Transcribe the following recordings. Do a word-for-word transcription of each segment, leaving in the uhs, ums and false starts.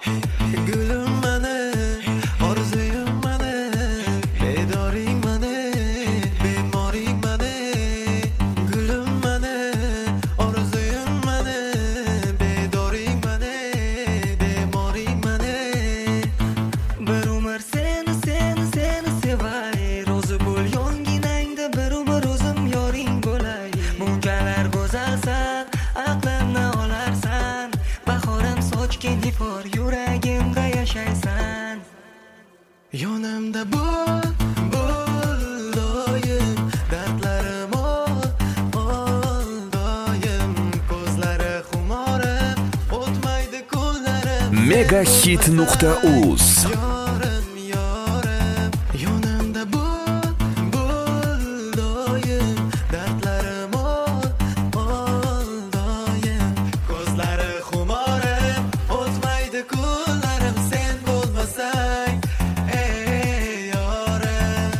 Gülüm mani, orzuyum mani, bedoring mani, bemoring mani. Gülüm mani, orzuyum mani, bedoring mani, bemoring mani. Bir umr seni, seni, seni sevay, rozi bo'l yonginangda bir umr o'zim yoring bo'lay. Bunchalar go'zalsan, aqlimni olarsan, bahorim sochgan ifor, yuragimda yashaysan. Yonimda bo'l, bo'l doim, dardlarim ol, ol doim. Ko'zlari xumorim, o'tmaydi kunlarim. megahit nuqta uz Yorim, yorim, yonimda bo'l, bo'l doim, dardlarim ol, ol doim. Ko'zlari xumorim, o'tmaydi kunlarim, sen bo'lmasang, ey yorim.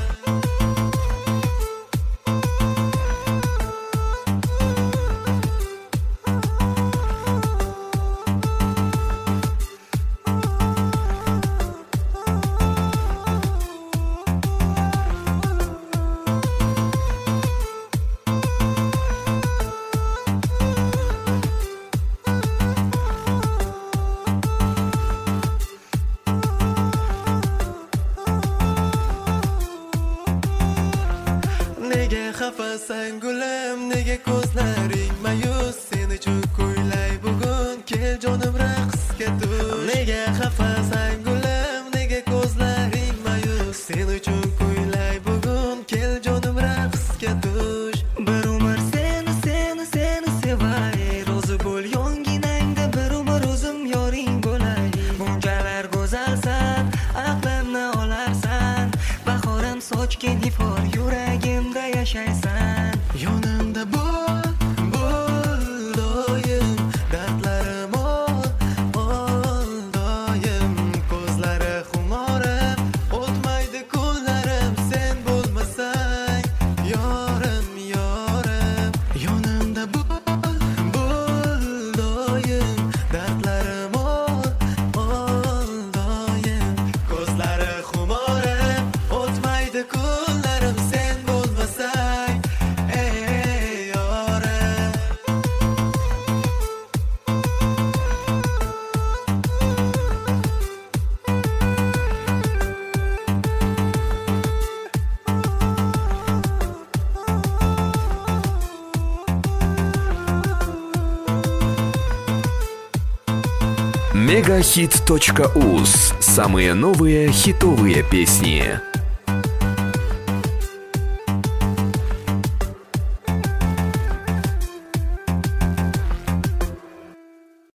Nega xafasan gulim, nega ko'zlaring mayus? Seni uchun kuylay bugun, kel jonim raqsga tush. Nega xafasan gulim, nega ko'zlaring mayus? Seni uchun kuylay bugun, kel jonim raqsga tush. Bir umr seni, seni, seni sevay, rozi bo'l yonginangda bir umr o'zim yoring bo'lay. Bunchalar go'zalsan, aqlimni olarsan, bahorim sochgan ifor, yuragimda yashaysan. Yonimda bo'l, bo'l doim, dardlarim ol, ol doim. Ko'zlari xumorim, o'tmaydi kunlarim, sen bo'lmasang, yorim, yorim. Yonimda bo'l, bo'l doim, dardlarim ol, ol doim. Ko'zlari xumorim, o'tmaydi kunlarim, sen bo'lmasang, ey yorim. megahit точка уз. Самые новые хитовые песни.